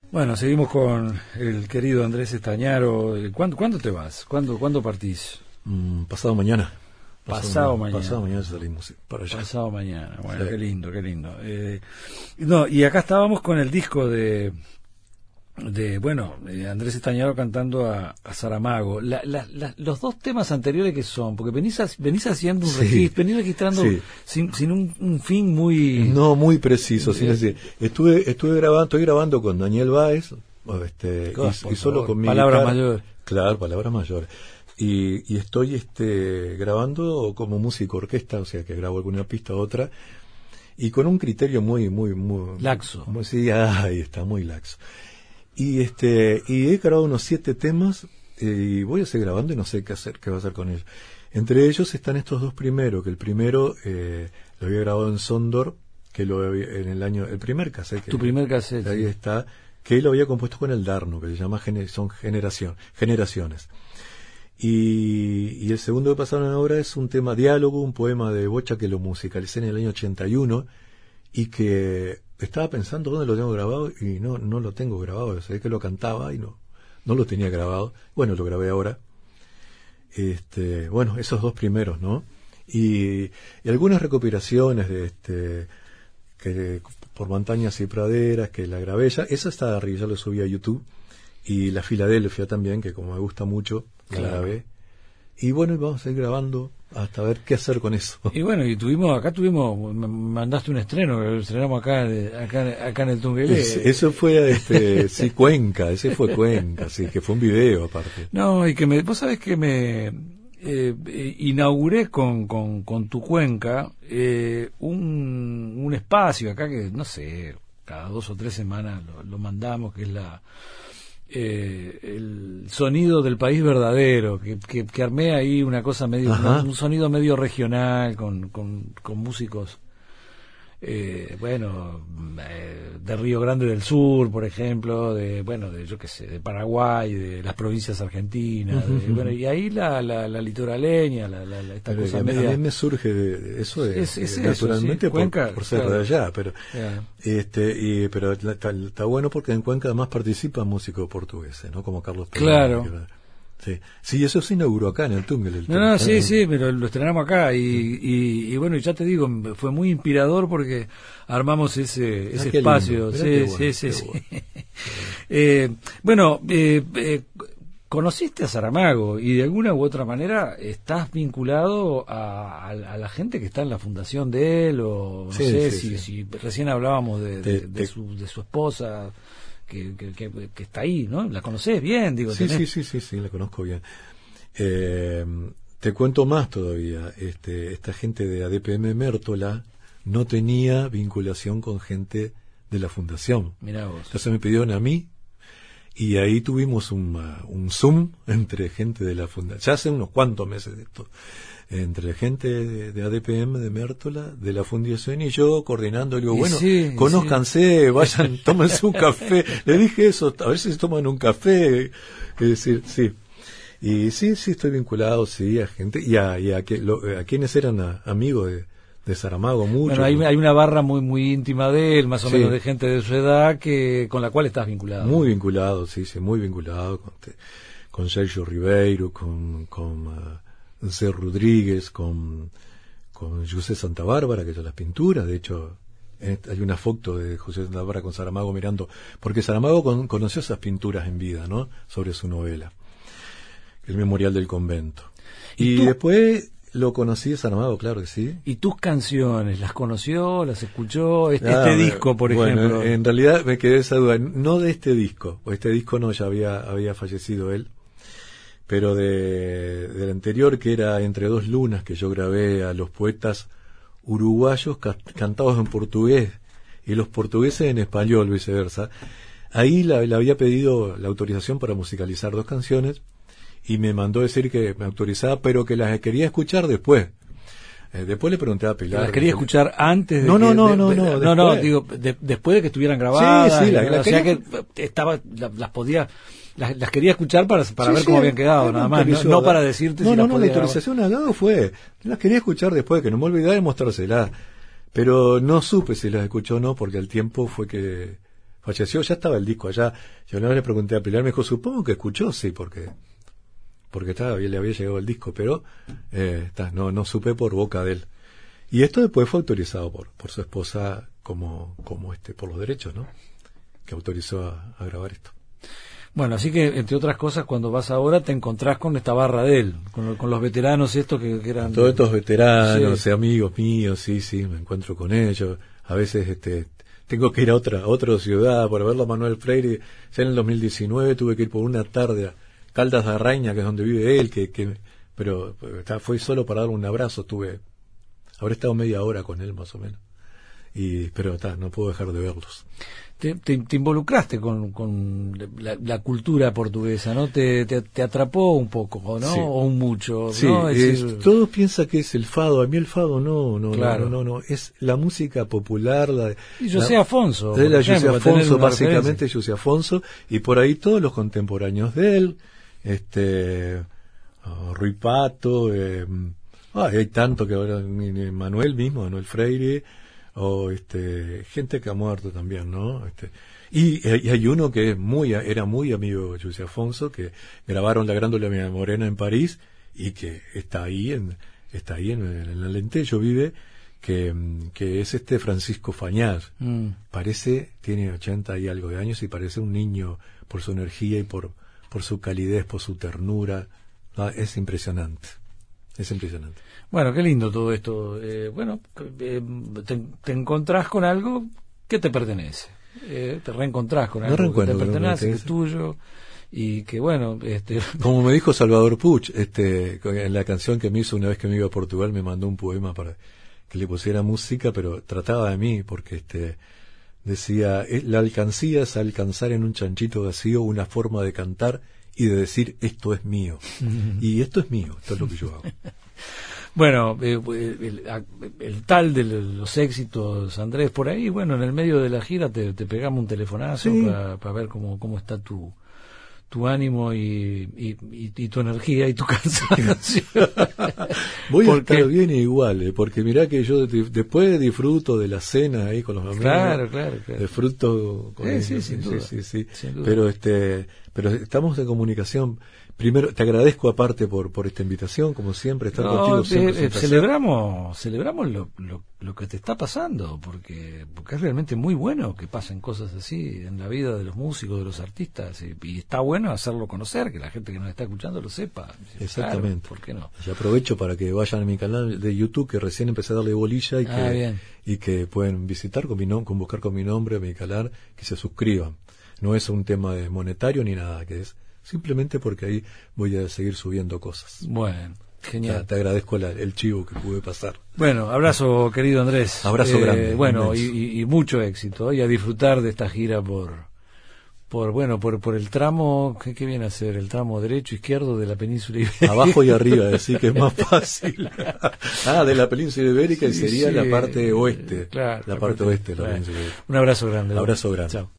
Bueno, seguimos con el querido Andrés Estañaro. ¿Cuándo te vas? ¿Cuándo partís? Pasado mañana. Pasado mañana salimos, sí, para allá. Pasado mañana. Bueno, sí. Qué lindo. Y acá estábamos con el disco de Andrés Estañaro cantando a Saramago. Los dos temas anteriores que son, porque venís haciendo un registro, venís registrando sin un fin muy... No, muy preciso, sin decir. Estoy grabando con Daniel Báez, y solo con mi palabras mayores. Claro, palabras mayores. Y estoy grabando como músico orquesta, o sea que grabo alguna pista u otra, y con un criterio muy laxo. Ahí está, muy laxo. Y he grabado unos 7 temas, y voy a seguir grabando y no sé qué va a hacer con ellos. Entre ellos están estos dos primeros, que el primero lo había grabado en Sondor, que el primer cassette. Tu primer cassette. Ahí está, que lo había compuesto con el Darno, que se llama Generaciones. Y el segundo que pasaron ahora es un tema diálogo, un poema de Bocha que lo musicalicé en el año 81 y que estaba pensando dónde lo tengo grabado y no lo tengo grabado. O sea, que lo cantaba y no lo tenía grabado. Bueno, lo grabé ahora. Esos dos primeros, ¿no? Y algunas recopilaciones que por montañas y praderas que la grabé ya. Esa está arriba, ya lo subí a YouTube. Y la Filadelfia también, que como me gusta mucho, la grabé. Y bueno, vamos a ir grabando hasta ver qué hacer con eso. Y bueno, me mandaste un estreno, lo estrenamos acá en el Tungelé. Eso fue Cuenca, ese fue Cuenca, sí, que fue un video aparte. No, y vos sabés que me inauguré con tu Cuenca un espacio acá que, no sé, cada 2 o 3 semanas lo mandamos, que es el sonido del país verdadero, que armé ahí una cosa medio, un sonido medio regional con músicos de Río Grande del Sur, por ejemplo, de Paraguay, de las provincias argentinas, y ahí la litoraleña, esta pero cosa media. A mí me surge de eso, naturalmente, eso, Cuenca, por ser de allá, pero pero está bueno porque en Cuenca además participan músicos portugueses, ¿no? Como Carlos Pérez. Claro. Sí, eso se inauguró acá en el Túnel. Sí, pero lo estrenamos acá y bueno, y ya te digo, fue muy inspirador porque armamos ese espacio. Conociste a Saramago y de alguna u otra manera estás vinculado a la gente que está en la fundación de él, o no sé si recién hablábamos de su esposa. Que está ahí, ¿no? ¿La conocés bien? Digo, sí, la conozco bien. Te cuento más todavía. Esta gente de ADPM Mértola no tenía vinculación con gente de la fundación. Mirá vos. Entonces me pidieron a mí y ahí tuvimos un Zoom entre gente de la fundación. Ya hace unos cuantos meses de esto. Entre gente de ADPM, de Mértola, de la fundación y yo coordinando, le digo, conózcanse, vayan, tómense un café. Le dije eso, a ver si se toman un café. Es decir, sí. Y sí, estoy vinculado, a gente, y a quienes eran amigos de Saramago, mucho. Bueno, hay una barra muy íntima de él, más o menos de gente de su edad, con la cual estás vinculado. Muy vinculado, muy vinculado, con Sergio Ribeiro, con C. Rodríguez, con José Santa Bárbara, que hizo las pinturas. De hecho, hay una foto de José Santa Bárbara con Saramago mirando, porque Saramago conoció esas pinturas en vida, ¿no? Sobre su novela, El Memorial del Convento. Y después lo conocí de Saramago, claro que sí. ¿Y tus canciones las conoció, las escuchó? Este disco, por ejemplo. En realidad me quedé esa duda, no de este disco, o este disco no, ya había fallecido él. Pero del anterior, que era Entre dos lunas, que yo grabé a los poetas uruguayos cantados en portugués y los portugueses en español, viceversa. Ahí le había pedido la autorización para musicalizar 2 canciones y me mandó decir que me autorizaba, pero que las quería escuchar después. Después le pregunté a Pilar. ¿Las quería escuchar antes de No, digo, después de que estuvieran grabadas. Sí, o sea que las podía... Las quería escuchar para ver cómo habían quedado, nada más, no para decirte si las podía la autorización dado fue, las quería escuchar después, que no me olvidara de mostrárselas, pero no supe si las escuchó o no, porque al tiempo fue que falleció, ya estaba el disco allá. Yo una vez le pregunté a Pilar, me dijo, supongo que escuchó, sí, porque le había llegado el disco, pero no supe por boca de él. Y esto después fue autorizado por su esposa como por los derechos, ¿no? Que autorizó a grabar esto. Bueno, así que, entre otras cosas, cuando vas ahora te encontrás con esta barra de él, con los veteranos estos que eran... Todos estos veteranos, amigos míos, sí, me encuentro con ellos. A veces tengo que ir a otra ciudad para verlo a Manuel Freire. Ya en el 2019 tuve que ir por una tarde a Caldas de Arraña, que es donde vive él, pero fue solo para darle un abrazo. Habré estado media hora con él más o menos. Pero no puedo dejar de verlos. Te involucraste con la cultura portuguesa, ¿no? Te atrapó un poco, ¿no? Sí. O un mucho, sí, ¿no? Todos piensan que es el fado. A mí el fado no. Es la música popular. Y José Afonso. De la José Afonso, básicamente José Afonso. Y por ahí todos los contemporáneos de él. Rui Pato. Hay tanto que ahora Manuel Freire. O gente que ha muerto también, ¿no? Y hay uno que era muy amigo de José Afonso, que grabaron La Glándula Morena en París, y que está ahí en el Alentejo vive, que es Francisco Fañás. Tiene 80 y algo de años y parece un niño por su energía y por su calidez, por su ternura. Es impresionante. Bueno, qué lindo todo esto. Te encontrás con algo que te pertenece. Te reencontrás con algo que te pertenece, que es tuyo. Y que Como me dijo Salvador Puig, en la canción que me hizo una vez que me iba a Portugal, me mandó un poema para que le pusiera música, pero trataba de mí, porque decía, la alcancía es alcanzar en un chanchito vacío una forma de cantar y de decir, esto es mío. Y esto es mío, esto es lo que yo hago. Bueno, el tal de los éxitos, Andrés, por ahí, en el medio de la gira te pegamos un telefonazo para ver cómo está tu ánimo y tu energía y tu cansancio. Voy a estar bien igual, porque mirá que yo después disfruto de la cena ahí con los amigos. Claro. Disfruto con ellos. Sí, sin duda. Sin duda. Pero estamos en comunicación. Primero, te agradezco aparte por esta invitación, como siempre, estar contigo siempre. Celebramos lo que te está pasando, porque es realmente muy bueno que pasen cosas así en la vida de los músicos, de los artistas, y está bueno hacerlo conocer, que la gente que nos está escuchando lo sepa. Exactamente. Claro, ¿por qué no? Y aprovecho para que vayan a mi canal de YouTube, que recién empecé a darle bolilla, y que pueden visitar buscar con mi nombre a mi canal, que se suscriban. No es un tema de monetario ni nada, que es simplemente porque ahí voy a seguir subiendo cosas. Bueno, genial. Te agradezco el chivo que pude pasar. Bueno, abrazo, querido Andrés. Abrazo grande. Bueno, y mucho éxito, y a disfrutar de esta gira por el tramo, ¿qué viene a ser? El tramo derecho, izquierdo de la península ibérica. Abajo y arriba, así que es más fácil. De la península ibérica, y sería la parte oeste. Claro. La parte oeste de la península ibérica. Un abrazo grande. Abrazo grande. Chao.